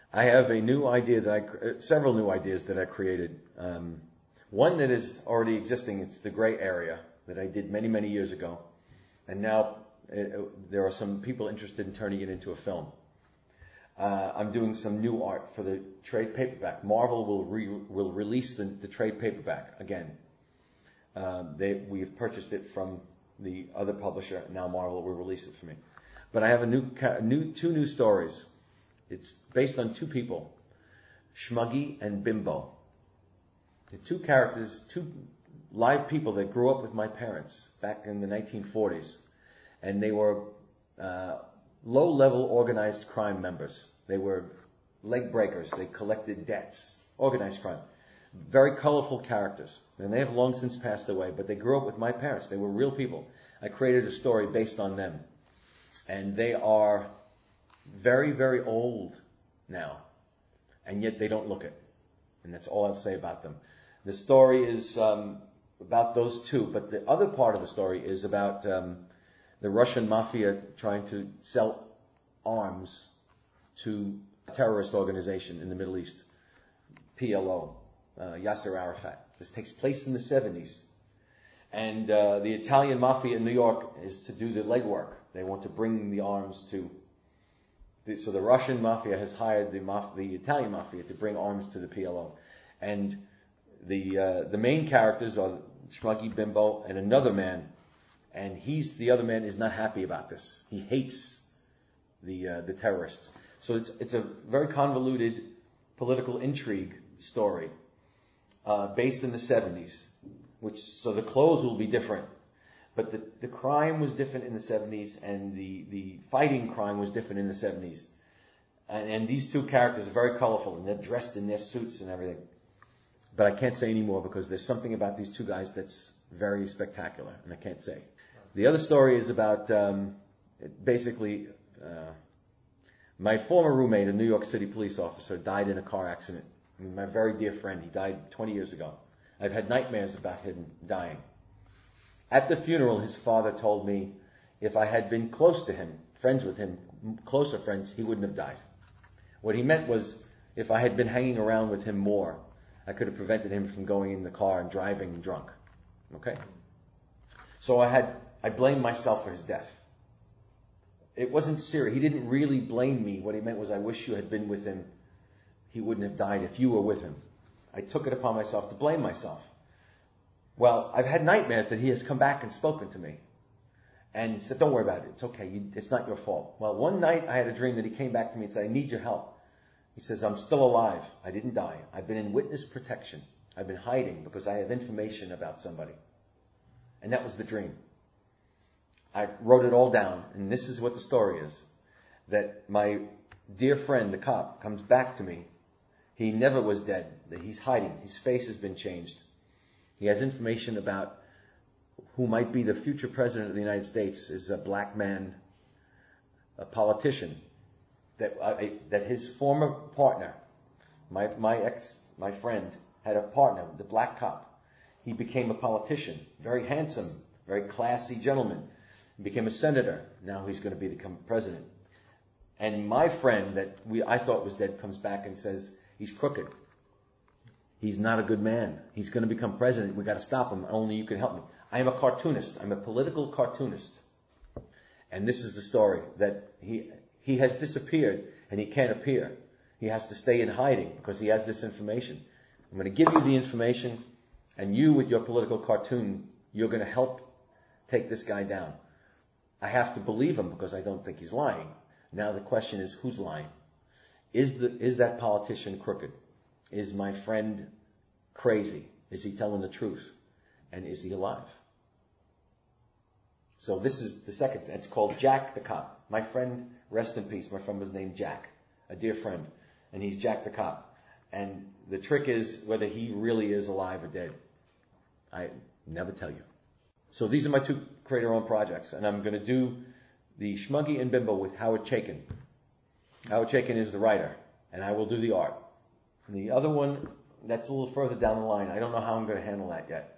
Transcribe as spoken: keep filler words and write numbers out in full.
I have a new idea that I, uh, several new ideas that I created. Um, one that is already existing, it's the gray area that I did many, many years ago. And now uh, there are some people interested in turning it into a film. Uh, I'm doing some new art for the trade paperback. Marvel will re, will release the, the trade paperback again. Uh, they, we've purchased it from the other publisher. Now Marvel will release it for me. But I have a new, new two new stories. It's based on two people, Shmuggy and Bimbo. The two characters, two live people that grew up with my parents back in the nineteen forties. And they were uh, low-level organized crime members. They were leg breakers. They collected debts. Organized crime. Very colorful characters. And they have long since passed away, but they grew up with my parents. They were real people. I created a story based on them. And they are very, very old now, and yet they don't look it. And that's all I'll say about them. The story is um, about those two, but the other part of the story is about um, the Russian mafia trying to sell arms to a terrorist organization in the Middle East, P L O, uh, Yasser Arafat. This takes place in the seventies. And uh, the Italian mafia in New York is to do the legwork. They want to bring the arms to So the Russian mafia has hired the, maf- the Italian mafia to bring arms to the P L O. And the uh, the main characters are Shmuggy, Bimbo, and another man. And he's the other man is not happy about this. He hates the uh, the terrorists. So it's it's a very convoluted political intrigue story uh, based in the seventies. Which so the clothes will be different. But the, the crime was different in the seventies, and the, the fighting crime was different in the seventies. And, and these two characters are very colorful, and they're dressed in their suits and everything. But I can't say anymore because there's something about these two guys that's very spectacular, and I can't say. The other story is about um, basically uh, my former roommate, a New York City police officer, died in a car accident. I mean, my very dear friend, he died twenty years ago. I've had nightmares about him dying. At the funeral, his father told me if I had been close to him, friends with him, closer friends, he wouldn't have died. What he meant was if I had been hanging around with him more, I could have prevented him from going in the car and driving drunk. Okay? So I had, I blamed myself for his death. It wasn't serious. He didn't really blame me. What he meant was I wish you had been with him. He wouldn't have died if you were with him. I took it upon myself to blame myself. Well, I've had nightmares that he has come back and spoken to me and said, don't worry about it. It's okay. You, it's not your fault. Well, one night I had a dream that he came back to me and said, I need your help. He says, I'm still alive. I didn't die. I've been in witness protection. I've been hiding because I have information about somebody. And that was the dream. I wrote it all down, and this is what the story is. That my dear friend, the cop, comes back to me. He never was dead. That he's hiding. His face has been changed. He has information about who might be the future president of the United States is a black man, a politician, that uh, that his former partner, my my ex, my friend, had a partner, the black cop. He became a politician, very handsome, very classy gentleman. He became a senator. Now he's going to become president. And my friend that we I thought was dead comes back and says he's crooked. He's not a good man. He's going to become president. We've got to stop him. Only you can help me. I am a cartoonist. I'm a political cartoonist. And this is the story, that he he has disappeared and he can't appear. He has to stay in hiding because he has this information. I'm going to give you the information, and you with your political cartoon, you're going to help take this guy down. I have to believe him because I don't think he's lying. Now the question is, who's lying? Is the is that politician crooked? Is my friend crazy? Is he telling the truth? And is he alive? So this is the second. It's called Jack the Cop. My friend, rest in peace. My friend was named Jack, a dear friend. And he's Jack the Cop. And the trick is whether he really is alive or dead. I never tell you. So these are my two creator-owned projects. And I'm going to do the Shmuggy and Bimbo with Howard Chaykin. Howard Chaykin is the writer. And I will do the art. And the other one, that's a little further down the line. I don't know how I'm going to handle that yet.